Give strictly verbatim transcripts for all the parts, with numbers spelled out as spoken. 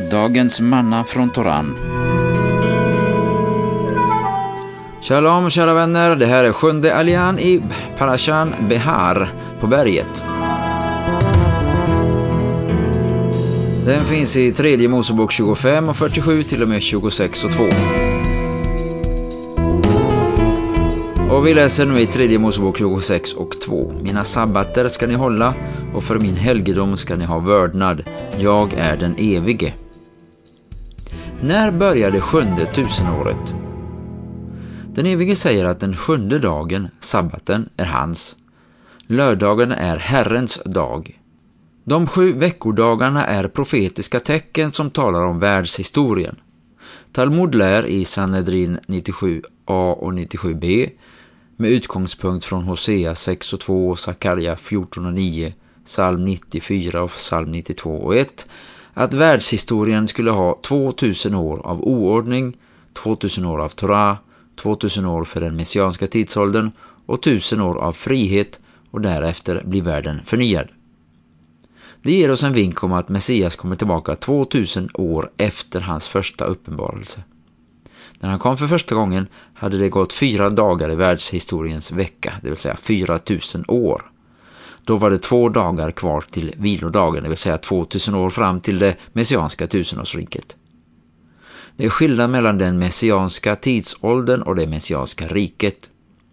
Dagens manna från Toran. Shalom kära vänner, det här är sjunde allian i Parashan Behar på berget. Den finns i tredje Mosebok tjugofem och fyrtiosju till och med tjugosex och två. Och vi läser nu i tredje Mosebok tjugosex och två. Mina sabbater ska ni hålla och för min helgedom ska ni ha vördnad. Jag är den evige. När började sjunde tusenåret? Den evige säger att den sjunde dagen, sabbaten, är hans. Lördagen är Herrens dag. De sju veckodagarna är profetiska tecken som talar om världshistorien. Talmud lär i Sanhedrin nittiosju a och nittiosju b med utgångspunkt från Hosea sex och två, Sakarja fjorton och nio, psalm nittiofyra och psalm nittiotvå och ett att världshistorien skulle ha tvåtusen år av oordning, tvåtusen år av Torah, tvåtusen år för den messianska tidsåldern och tusen år av frihet, och därefter blir världen förnyad. Det ger oss en vink om att Messias kommer tillbaka tvåtusen år efter hans första uppenbarelse. När han kom för första gången hade det gått fyra dagar i världshistoriens vecka, det vill säga fyra tusen år. Då var det två dagar kvar till vilodagen, det vill säga tvåtusen år fram till det messianska tusenårsriket. Det är skillnad mellan den messianska tidsåldern och det messianska riket.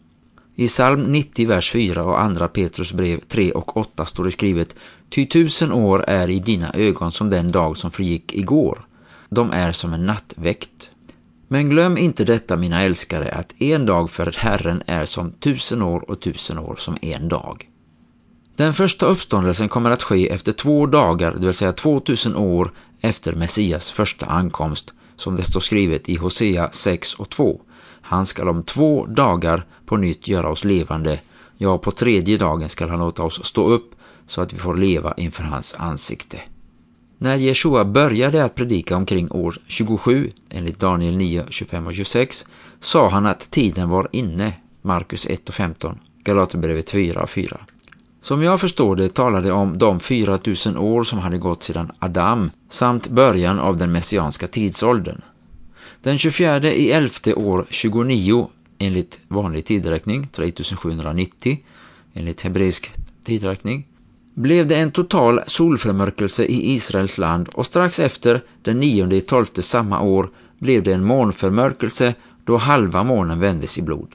I psalm nittio, vers fyra och andra Petrus brev tre och åtta står det skrivet: Ty tusen år är i dina ögon som den dag som förgick igår. De är som en nattväkt. Men glöm inte detta, mina älskare, att en dag för Herren är som tusen år och tusen år som en dag. Den första uppståndelsen kommer att ske efter två dagar, det vill säga tvåtusen år efter Messias första ankomst, som det står skrivet i Hosea sex och två. Han skall om två dagar på nytt göra oss levande. Ja, på tredje dagen skall han låta oss stå upp så att vi får leva inför hans ansikte. När Jeshua började att predika omkring år tjugosju, enligt Daniel nio, tjugofem och tjugosex, sa han att tiden var inne, Markus ett och femton, Galaterbrevet fyra och fyra. Som jag förstår det talade om de fyra tusen år som hade gått sedan Adam samt början av den messianska tidsåldern. Den tjugofjärde i elfte år tjugonio, enligt vanlig tidräkning, tre tusen sjuhundranittio, enligt hebreisk tidräkning, blev det en total solförmörkelse i Israels land, och strax efter den nionde i tolfte samma år blev det en månförmörkelse då halva månen vändes i blod.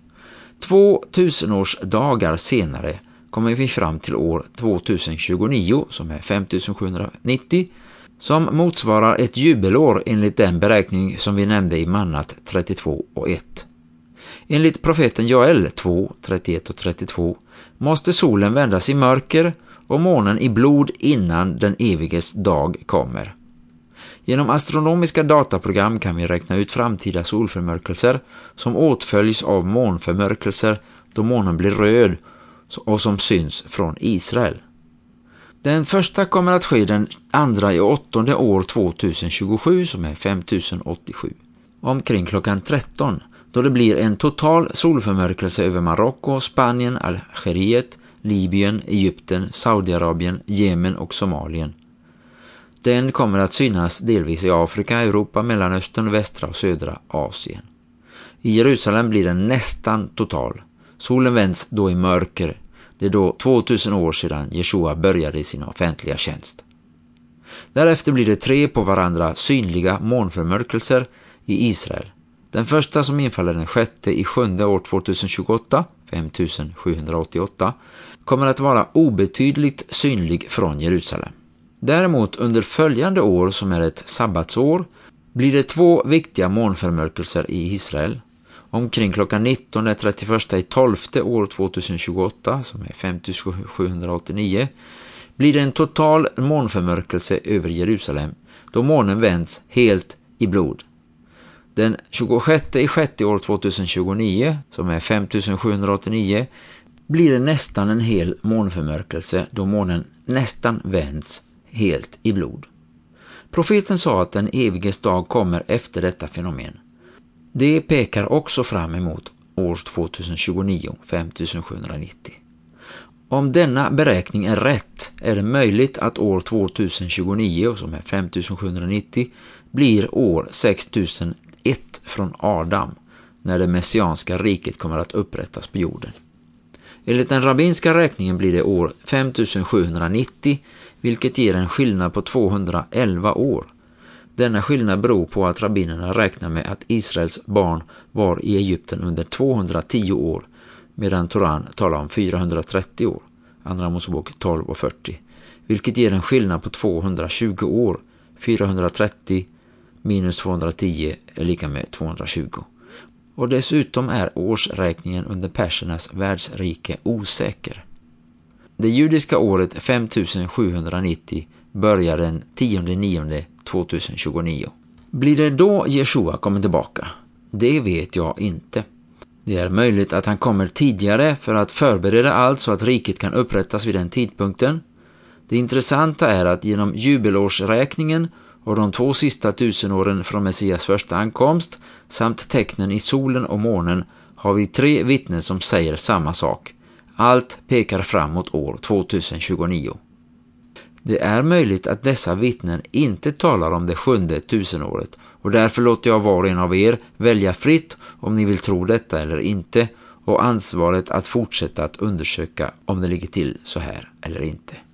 Två tusenårsdagar senare kommer vi fram till år tvåtusen tjugonio, som är femtusen sjuhundranittio, som motsvarar ett jubelår enligt den beräkning som vi nämnde i Mannat trettiotvå och ett. Enligt profeten Joel två, trettioett och trettiotvå måste solen vändas i mörker och månen i blod innan den eviges dag kommer. Genom astronomiska dataprogram kan vi räkna ut framtida solförmörkelser som åtföljs av månförmörkelser då månen blir röd och som syns från Israel. Den första kommer att ske den andra i åttonde år tvåtusen tjugosju, som är femtusen åttiosju. Omkring klockan tretton, då det blir en total solförmörkelse över Marocko, Spanien, Algeriet, Libyen, Egypten, Saudiarabien, Jemen och Somalien. Den kommer att synas delvis i Afrika, Europa, Mellanöstern, västra och södra Asien. I Jerusalem blir den nästan total. Solen vänds då i mörker. Det är då tvåtusen år sedan Jeshua började sin offentliga tjänst. Därefter blir det tre på varandra synliga månförmörkelser i Israel. Den första, som infaller den sjätte i sjunde år tvåtusen tjugoåtta, femtusen sjuhundraåttioåtta, kommer att vara obetydligt synlig från Jerusalem. Däremot under följande år, som är ett sabbatsår, blir det två viktiga månförmörkelser i Israel. Omkring klockan nitton den trettioförsta i tolfte år tvåtusen tjugoåtta, som är femtusen sjuhundraåttionio, blir det en total månförmörkelse över Jerusalem, då månen vänds helt i blod. Den tjugosjätte i sjätte år tvåtusen tjugonio, som är femtusen sjuhundraåttionio, blir det nästan en hel månförmörkelse då månen nästan vänds helt i blod. Profeten sa att den eviges dag kommer efter detta fenomen. Det pekar också fram emot år tvåtusen tjugonio, femtusen sjuhundranittio. Om denna beräkning är rätt är det möjligt att år tvåtusentjugonio, som är femtusensjuhundranittio, blir år sextusenett från Adam, när det messianska riket kommer att upprättas på jorden. Enligt den rabbinska räkningen blir det år femtusensjuhundranittio, vilket ger en skillnad på tvåhundraelva år. Denna skillnad beror på att rabbinerna räknar med att Israels barn var i Egypten under tvåhundratio år, medan Toran talar om fyrahundratrettio år, Andra Mosebok tolv och fyrtio, vilket ger en skillnad på tvåhundratjugo år. fyrahundratrettio minus tvåhundratio är lika med tvåhundratjugo. Och dessutom är årsräkningen under persernas världsrike osäker. Det judiska året femtusensjuhundranittio börjar den tionde nionde tvåtusentjugonio. Blir det då Jeshua kommer tillbaka? Det vet jag inte. Det är möjligt att han kommer tidigare för att förbereda allt så att riket kan upprättas vid den tidpunkten. Det intressanta är att genom jubelårsräkningen och de två sista tusenåren från Messias första ankomst samt tecknen i solen och månen har vi tre vittnen som säger samma sak. Allt pekar framåt år tvåtusentjugonio. Det är möjligt att dessa vittnen inte talar om det sjunde tusenåret, och därför låter jag var och en av er välja fritt om ni vill tro detta eller inte, och ansvaret att fortsätta att undersöka om det ligger till så här eller inte.